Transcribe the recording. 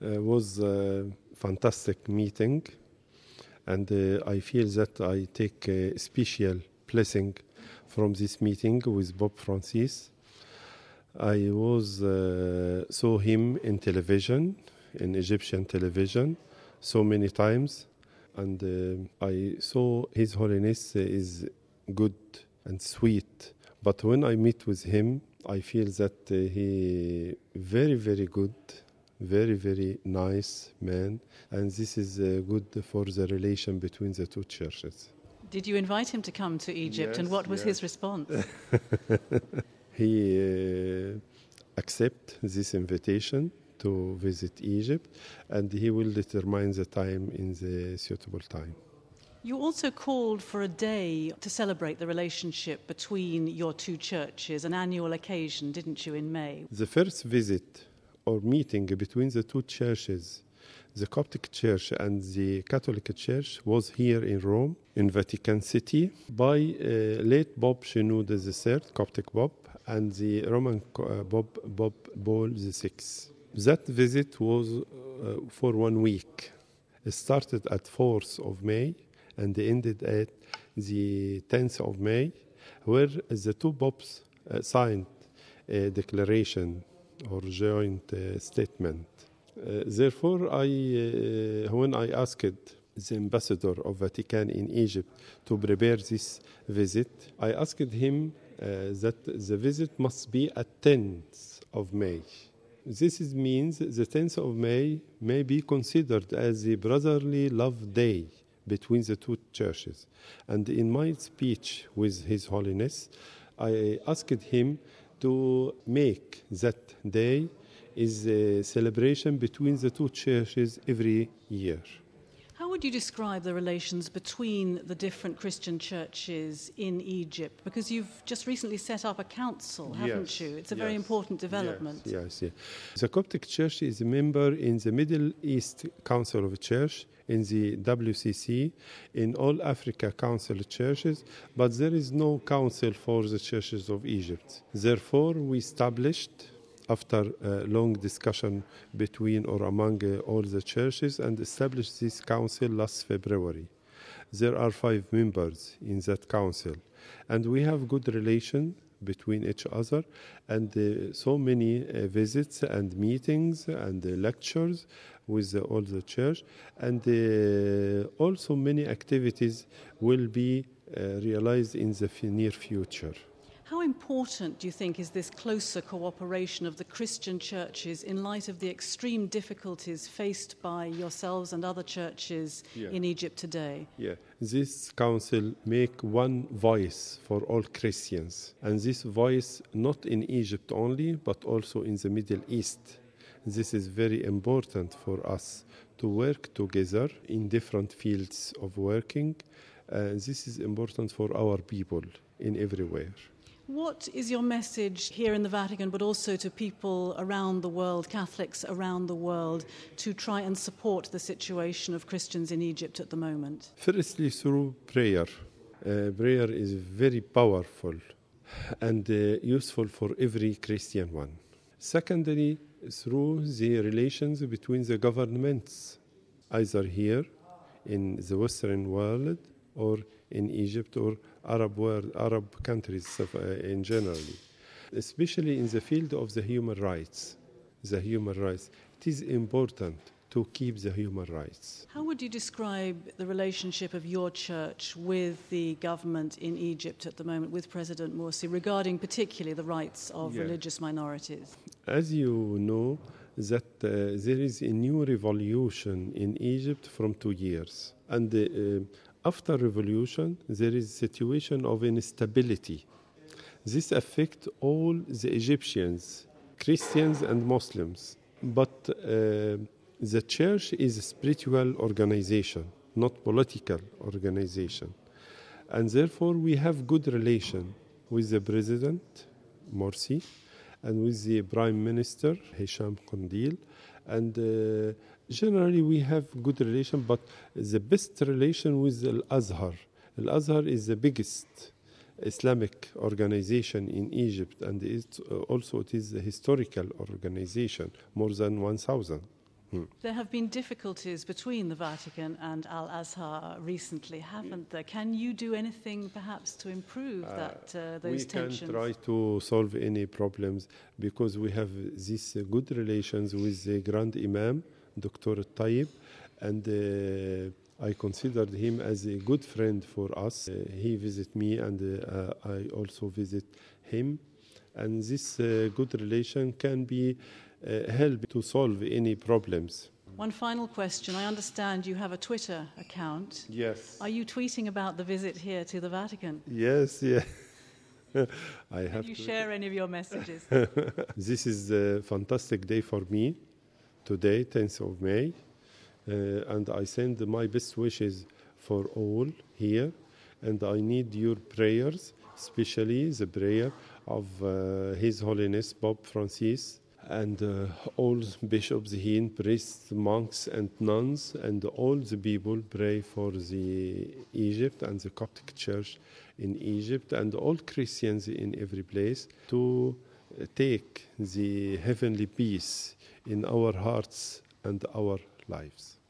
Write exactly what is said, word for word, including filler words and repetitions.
uh, was a fantastic meeting, and uh, I feel that I take a special blessing from this meeting with Pope Francis. I was uh, saw him in television, in Egyptian television, so many times, and uh, I saw His Holiness is good and sweet. But when I meet with him, I feel that uh, he very, very good, very, very nice man, and this is uh, good for the relation between the two churches. Did you invite him to come to Egypt, Yes, and what was yes. his response? He uh, accept this invitation to visit Egypt, and he will determine the time in the suitable time. You also called for a day to celebrate the relationship between your two churches, an annual occasion, didn't you, in May? The first visit or meeting between the two churches, the Coptic Church and the Catholic Church, was here in Rome, in Vatican City, by uh, late Pope Shenouda the third, Coptic Pope, and the Roman uh, Pope, Pope Paul the sixth. That visit was uh, for one week. It started at fourth of May and ended at the tenth of May, where the two popes uh, signed a declaration or joint uh, statement. Uh, therefore, I, uh, when I asked the ambassador of Vatican in Egypt to prepare this visit, I asked him uh, that the visit must be at tenth of May. This is means the tenth of May may be considered as the brotherly love day between the two churches. And in my speech with His Holiness, I asked him to make that day is a celebration between the two churches every year. How would you describe the relations between the different Christian churches in Egypt? Because you've just recently set up a council, haven't Yes, you? It's a yes, very important development. Yes, yes, yes. The Coptic Church is a member in the Middle East Council of Church, in the W C C, in all Africa Council of Churches, but there is no council for the churches of Egypt. Therefore, we established, after a long discussion between or among uh, all the churches, and established this council last February. There are five members in that council, and we have good relation between each other, and uh, so many uh, visits and meetings and uh, lectures with uh, all the church, and uh, also many activities will be uh, realized in the f- near future. How important, do you think, is this closer cooperation of the Christian churches in light of the extreme difficulties faced by yourselves and other churches Yeah. in Egypt today? Yeah, this council make one voice for all Christians, and this voice not in Egypt only, but also in the Middle East. This is very important for us to work together in different fields of working. Uh, this is important for our people in everywhere. What is your message here in the Vatican, but also to people around the world, Catholics around the world, to try and support the situation of Christians in Egypt at the moment? Firstly, through prayer. Uh, prayer is very powerful and uh, useful for every Christian one. Secondly, through the relations between the governments, either here in the Western world or in Egypt or Arab world, Arab countries uh, in general, especially in the field of the human rights. The human rights. It is important to keep the human rights. How would you describe the relationship of your church with the government in Egypt at the moment, with President Morsi, regarding particularly the rights of Yeah. religious minorities? As you know, that uh, there is a new revolution in Egypt from two years. And uh, after revolution, there is a situation of instability. This affects all the Egyptians, Christians and Muslims. But uh, the church is a spiritual organization, not political organization. And therefore, we have good relation with the President, Morsi, and with the Prime Minister, Hisham Kandil. And uh, generally, we have good relation, but the best relation with Al-Azhar. Al-Azhar is the biggest Islamic organization in Egypt, and it, uh, also it is a historical organization, more than one thousand. There have been difficulties between the Vatican and Al-Azhar recently, haven't there? Can you do anything perhaps to improve that, uh, those we tensions? We can try to solve any problems because we have these uh, good relations with the Grand Imam, Doctor Tayyib, and uh, I considered him as a good friend for us. Uh, he visited me and uh, I also visit him. And this uh, good relation can be uh, help to solve any problems. One final question. I understand you have a Twitter account. Yes. Are you tweeting about the visit here to the Vatican? Yes, yeah. I have Can you to share any of your messages? This is a fantastic day for me, today, tenth of May. Uh, and I send my best wishes for all here. And I need your prayers, especially the prayer of uh, His Holiness Pope Francis and uh, all bishops here, priests, monks and nuns, and all the people pray for the Egypt and the Coptic Church in Egypt and all Christians in every place to take the heavenly peace in our hearts and our lives.